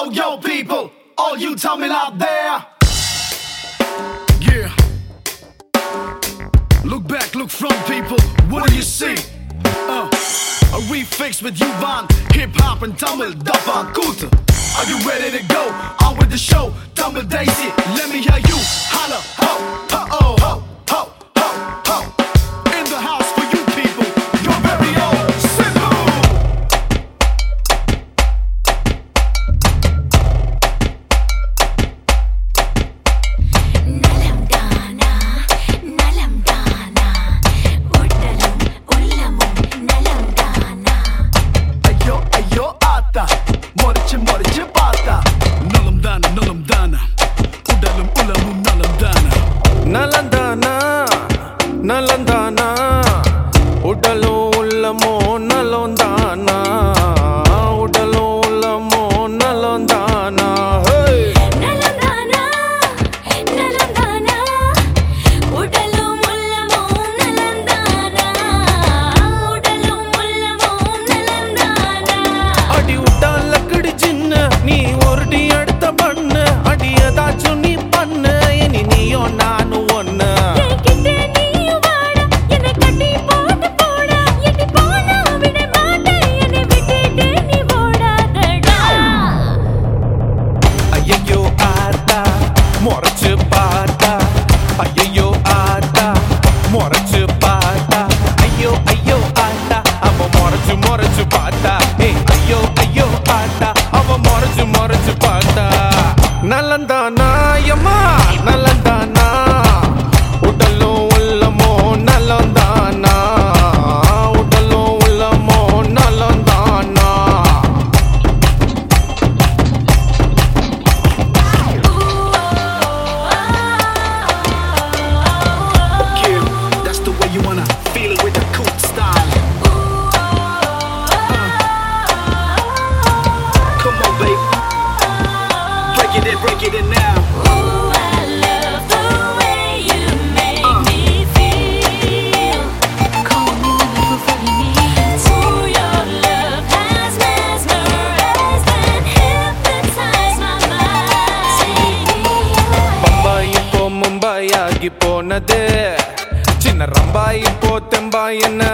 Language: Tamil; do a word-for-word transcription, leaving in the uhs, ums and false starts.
Yo, yo, people, all you Tamil out there. Yeah. Look back, look front, people. What do you see? Uh, a refix with Yuvan, hip hop and Tamil, Dapan Kuta. Are you ready to go? On with the show, Tamil Daisy. Let me hear you holla, ho, ho, oh, ho, ho, ho, ho. In the house for you people, your very own Simbu. Nalam dana, nalam dana, udalum ullamum nalam dana. Ayo, ayo, aata, morichu, morichu, paata. Nalam dana, nalam dana, udalum ullamum nalam dana. Nalandana, nalandana, udalo ullamo nalondana, udalo ullamo nalondana. Hey, Nalam dana, nalam dana, udalum ullamum nalam dana, udalum ullamum nalam dana. adi udala kidi jinna, nee ordi adutha pannu, adi edachu nee pannu, eni neeyo naanu onnu. என்கிட்ட நீயும் வாடா, என்னை கட்டி போட்டு போடா, எட்டி போனா விட மாட்டேன், என்னை விட்டுட்டு நீ ஓடாதடா. ஐயையோ ஆத்தா முறைச்சு பார்த்தா, ஐயையோ ஆத்தா முறைச்சு பார்த்தா, ஐயோ ஐயோ ஆத்தா அவ முறைச்சு முறைச்சு பார்த்தா, ஏய் ஐயோ ஐயோ ஆத்தா அவ முறைச்சு முறைச்சு பார்த்தா. நலந்தானா யம்மா நலந்தானா, உடலும் உள்ளமோ நலந்தானா, உடலும் உள்ளமோ நலந்தானா. Yeah, that's the way you wanna feel it with the cool style. Come on, baby. Break it in, break it in now. Ooh, I love the way you make me feel. Call me whenever you need to. Your love has mesmerized and hypnotized my mind. Bombay இப்போ மும்பாய் ஆகி போனது, சின்ன ரம்பாய் இப்போ தெம்பாய் என்ன